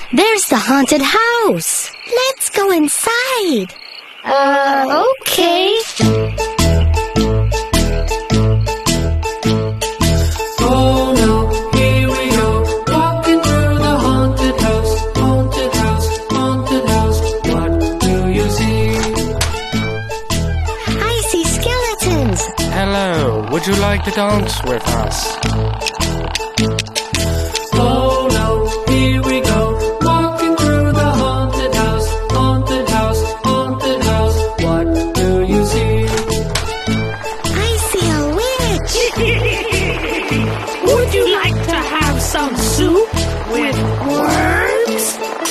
There's the haunted house. Let's go inside. Okay. Oh no, here we go, walking through the haunted house, haunted house, haunted house. What do you see? I see skeletons. Hello, would you like to dance with us? Oh no, here we go, walking through the haunted house, haunted house, haunted house. What do you see? I see a witch. Would you like to have some soup with worms?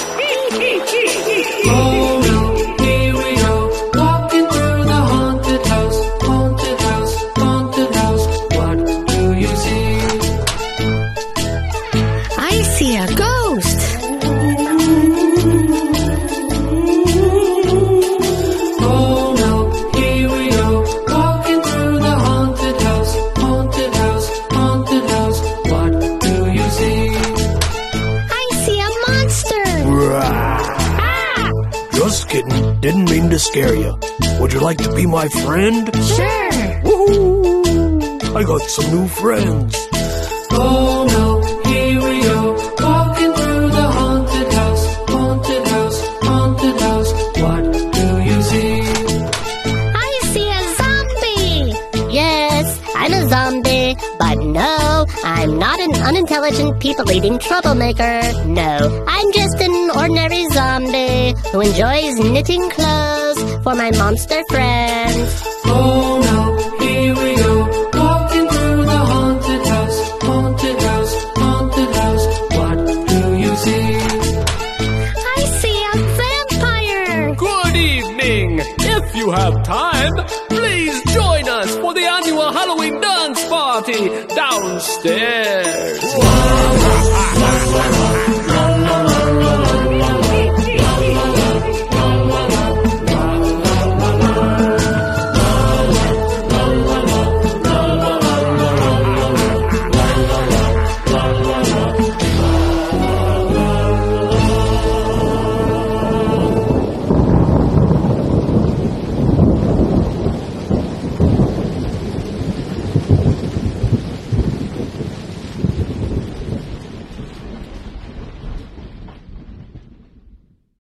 Oh no, here we go, walking through the haunted house, haunted house, haunted house. What do you see? I see a ghost. Oh no, here we go, walking through the haunted house, haunted house, haunted house. What do you see? I see a monster. Just kidding. Didn't mean to scare you. Would you like to be my friend? Sure. Woohoo! I got some new friends. Oh no, here we go, walking through the haunted house, haunted house, haunted house. What do you see? I see a zombie. Yes, I'm a zombie. But no, I'm not an unintelligent, people-eating troublemaker. No, I'm just an ordinary zombie who enjoys knitting clothes for my monster friends. Oh no, here we go, walking through the haunted house, haunted house, haunted house. What do you see? I see a vampire. Good evening! If you have time, please join us for the annual Halloween dance party downstairs. Wow.